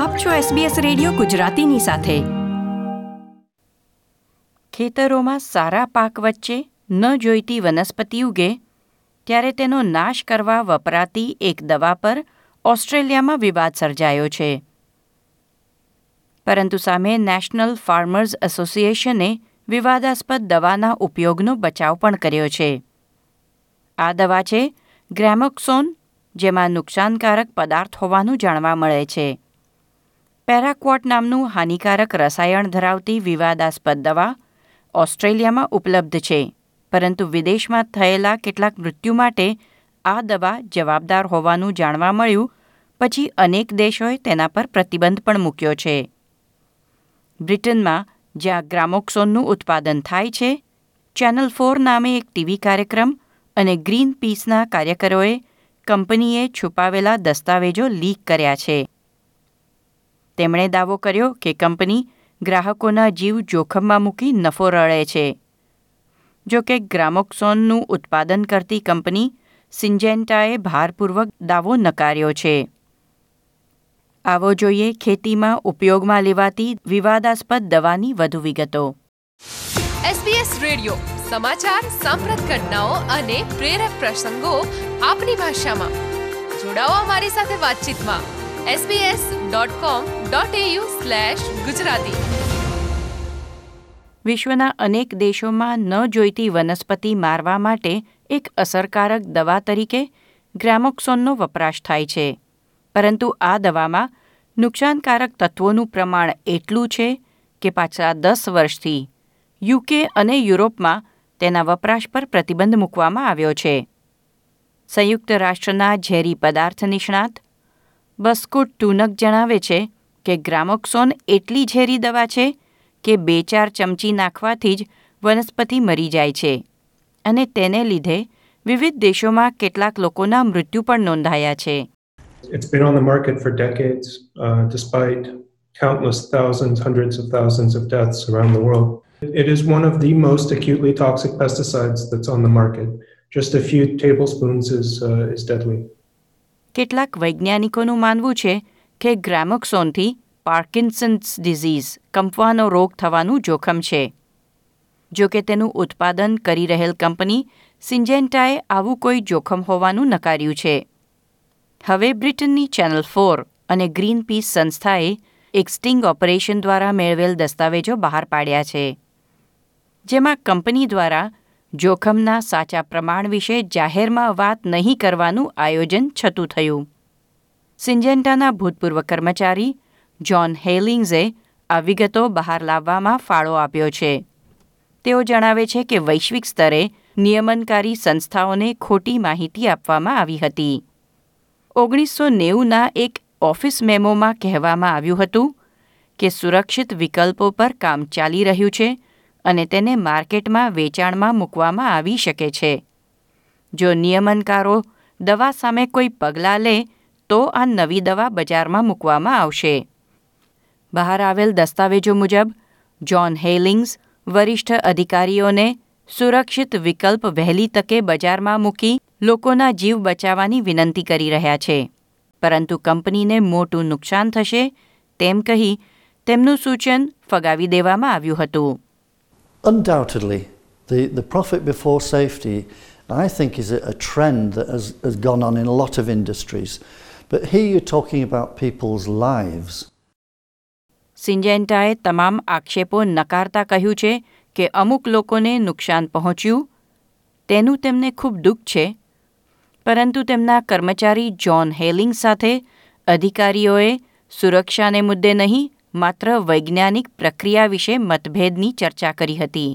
આપ છો SBS radio ગુજરાતીની સાથે. ખેતરોમાં સારા પાક વચ્ચે ન જોઈતી વનસ્પતિ ઉગે ત્યારે તેનો નાશ કરવા વપરાતી એક દવા પર ઓસ્ટ્રેલિયામાં વિવાદ સર્જાયો છે. પરંતુ સામે નેશનલ ફાર્મર્સ એસોસિએશને વિવાદાસ્પદ દવાના ઉપયોગનો બચાવ પણ કર્યો છે. આ દવા છે ગ્રેમોક્સોન, જેમાં નુકસાનકારક પદાર્થ હોવાનું જાણવા મળે છે. પેરાક્વોટ નામનું હાનિકારક રસાયણ ધરાવતી વિવાદાસ્પદ દવા ઓસ્ટ્રેલિયામાં ઉપલબ્ધ છે, પરંતુ વિદેશમાં થયેલા કેટલાક મૃત્યુ માટે આ દવા જવાબદાર હોવાનું જાણવા મળ્યું પછી અનેક દેશોએ તેના પર પ્રતિબંધ પણ મૂક્યો છે. બ્રિટનમાં, જ્યાં ગ્રામોક્સોનનું ઉત્પાદન થાય છે, ચેનલ 4 નામે એક ટીવી કાર્યક્રમ અને ગ્રીન પીસના કાર્યકરોએ કંપનીએ છુપાવેલા દસ્તાવેજો લીક કર્યા છે. તેમણે દાવો કર્યો કે કંપની ગ્રાહકોના જીવ જોખમમાં મૂકી નફો રળે છે. જો કે ગ્રામોક્સોનનું ઉત્પાદન કરતી કંપની સિન્જેન્ટાએ ભારપૂર્વક દાવો નકાર્યો છે. આવો જોઈએ ખેતીમાં ઉપયોગમાં લેવાતી વિવાદાસ્પદ દવાની વધુ વિગતો. SBS રેડિયો સમાચાર, સાંપ્રત ઘટનાઓ અને પ્રેરક પ્રસંગો આપની ભાષામાં. જોડાઓ અમારી સાથે વાતચીતમાં. sbs.com.au/gujarati. વિશ્વના અનેક દેશોમાં ન જોઈતી વનસ્પતિ મારવા માટે એક અસરકારક દવા તરીકે ગ્રેમોક્સોનનો વપરાશ થાય છે. પરંતુ આ દવામાં નુકસાનકારક તત્વોનું પ્રમાણ એટલું છે કે પાછલા 10 વર્ષથી UK અને યુરોપમાં તેના વપરાશ પર પ્રતિબંધ મૂકવામાં આવ્યો છે. સંયુક્ત રાષ્ટ્રના ઝેરી પદાર્થ નિષ્ણાત બસ્કુટ ટુનક જણાવે છે કે ગ્રામોક્સોન એટલી ઝેરી દવા છે કે 2-4 ચમચી નાખવાથી જ વનસ્પતિ મરી જાય છે અને તેને લીધે વિવિધ દેશોમાં કેટલાક લોકોના મૃત્યુ પણ નોંધાયા છે. It's been on the market for decades, despite countless thousands, hundreds of thousands of deaths around the world. It is one of the most acutely toxic pesticides that's on the market. Just a few tablespoons is deadly. કેટલાક વૈજ્ઞાનિકોનું માનવું છે કે ગ્રેમોક્સોનથી Parkinson's disease, કંપવાનો રોગ થવાનું જોખમ છે. જો કે તેનું ઉત્પાદન કરી રહેલ કંપની સિન્જેન્ટાએ આવું કોઈ જોખમ હોવાનું નકાર્યું છે. હવે બ્રિટનની ચેનલ 4 અને ગ્રીન પીસ સંસ્થાએ એક સ્ટિંગ ઓપરેશન દ્વારા મેળવેલ દસ્તાવેજો બહાર પાડ્યા છે, જેમાં કંપની દ્વારા જોખમના સાચા પ્રમાણ વિશે જાહેરમાં વાત નહીં કરવાનું આયોજન છતું થયું. સિન્જેન્ટાના ભૂતપૂર્વ કર્મચારી જ્હોન હેલિંગ્સે આ વિગતો બહાર લાવવામાં ફાળો આપ્યો છે. તેઓ જણાવે છે કે વૈશ્વિક સ્તરે નિયમનકારી સંસ્થાઓને ખોટી માહિતી આપવામાં આવી હતી. 1990ના એક ઓફિસ મેમોમાં કહેવામાં આવ્યું હતું કે સુરક્ષિત વિકલ્પો પર કામ ચાલી રહ્યું છે અને તેને માર્કેટમાં વેચાણમાં મૂકવામાં આવી શકે છે. જો નિયમનકારો દવા સામે કોઈ પગલાં લે તો આ નવી દવા બજારમાં મૂકવામાં આવશે. બહાર આવેલ દસ્તાવેજો મુજબ જ્હોન હેલિંગ્સ વરિષ્ઠ અધિકારીઓને સુરક્ષિત વિકલ્પ વહેલી તકે બજારમાં મૂકી લોકોના જીવ બચાવવાની વિનંતી કરી રહ્યા છે, પરંતુ કંપનીને મોટું નુકસાન થશે તેમ કહી તેમનું સૂચન ફગાવી દેવામાં આવ્યું હતું. Undoubtedly, the profit before safety, I think, is a trend that has gone on in a lot of industries. But here you're talking about people's lives. સિન્જેન્ટાએ તમામ આક્ષેપો નકારતા કહ્યું છે કે અમુક લોકોને નુકસાન પહોંચ્યું તેનું તેમને ખૂબ દુઃખ છે, પરંતુ તેમના કર્મચારી જ્હોન હેલિંગ સાથે અધિકારીઓએ સુરક્ષાને મુદ્દે નહીં, માત્ર વૈજ્ઞાનિક પ્રક્રિયા વિશે મતભેદની ચર્ચા કરી હતી.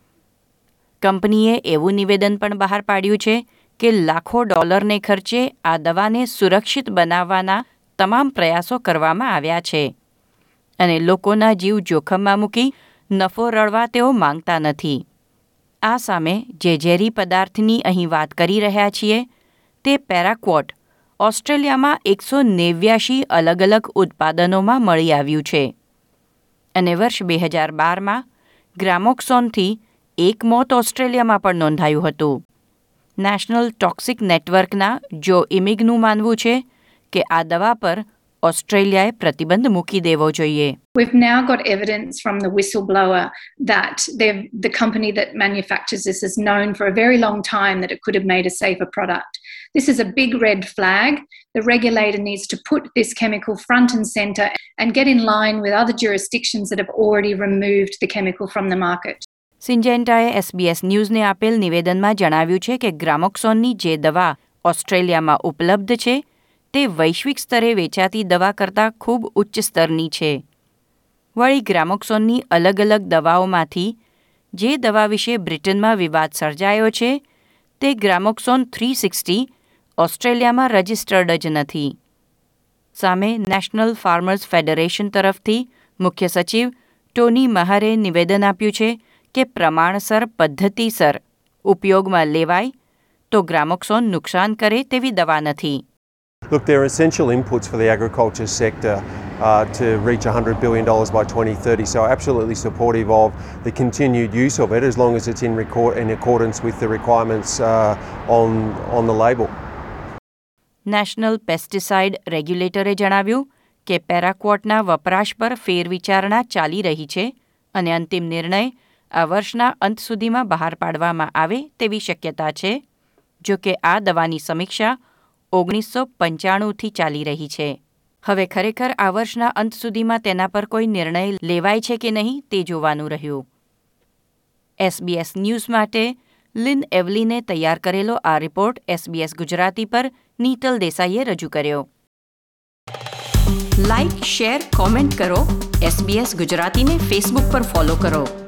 કંપનીએ એવું નિવેદન પણ બહાર પાડ્યું છે કે લાખો ડોલરને ખર્ચે આ દવાને સુરક્ષિત બનાવવાના તમામ પ્રયાસો કરવામાં આવ્યા છે અને લોકોના જીવ જોખમમાં મૂકી નફો રળવા તેઓ માંગતા નથી. આ સામે જે ઝેરી પદાર્થની અહીં વાત કરી રહ્યા છીએ તે પેરાક્વોટ ઓસ્ટ્રેલિયામાં 189 અલગ અલગ ઉત્પાદનોમાં મળી આવ્યું છે અને વર્ષ 2012માં ગ્રામોક્સોનથી એક મોત ઓસ્ટ્રેલિયામાં પણ નોંધાયું હતું. નેશનલ ટોક્સિક નેટવર્કના જો ઇમિગનું માનવું છે કે આ દવા પર ઓસ્ટ્રેલિયાએ પ્રતિબંધ મૂકી દેવો જોઈએ. We've now got evidence from the whistleblower that the company that manufactures this has known for a very long time that it could have made a safer product. This is a big red flag. The regulator needs to put this chemical front and centre and get in line with other jurisdictions that have already removed the chemical from the market. સિન્જેન્ટાએ SBS ન્યૂઝને આપેલ નિવેદનમાં જણાવ્યું છે કે ગ્રામોક્સોનની જે દવા ઓસ્ટ્રેલિયામાં ઉપલબ્ધ છે તે વૈશ્વિક સ્તરે વેચાતી દવા કરતાં ખૂબ ઉચ્ચ સ્તરની છે. વળી ગ્રામોક્સોનની અલગ અલગ દવાઓમાંથી જે દવા વિશે બ્રિટનમાં વિવાદ સર્જાયો છે તે ગ્રામોક્સોન 360 ઓસ્ટ્રેલિયામાં રજિસ્ટર્ડ જ નથી. સામે નેશનલ ફાર્મર્સ ફેડરેશન તરફથી મુખ્ય સચિવ ટોની મહારે નિવેદન આપ્યું છે કે પ્રમાણસર પદ્ધતિસર ઉપયોગમાં લેવાય તો ગ્રામોક્સોન નુકસાન કરે તેવી દવા નથી. Look, they're essential inputs for the agriculture sector to reach $100 billion by 2030, so absolutely supportive of the continued use of it as long as it's in accordance with the requirements on the label. National pesticide રેગ્યુલેટરે જણાવ્યું કે પેરાક્વોટના વપરાશ પર ફેરવિચારણા ચાલી રહી છે અને અંતિમ નિર્ણય આ વર્ષના અંત સુધીમાં બહાર પાડવામાં આવે તેવી શક્યતા છે. જો કે આ દવાની સમીક્ષા 1995થી ચાલી રહી છે. હવે ખરેખર આ વર્ષના અંત સુધીમાં તેના પર કોઈ નિર્ણય લેવાય છે કે નહીં તે જોવાનું રહ્યું. SBS ન્યૂઝ માટે લિન એવલીને તૈયાર કરેલો આ રિપોર્ટ SBS ગુજરાતી પર નીતલ દેસાઈએ રજૂ કર્યો. લાઇક, શેર, કોમેન્ટ કરો. SBS ગુજરાતીને ફેસબુક પર ફોલો કરો.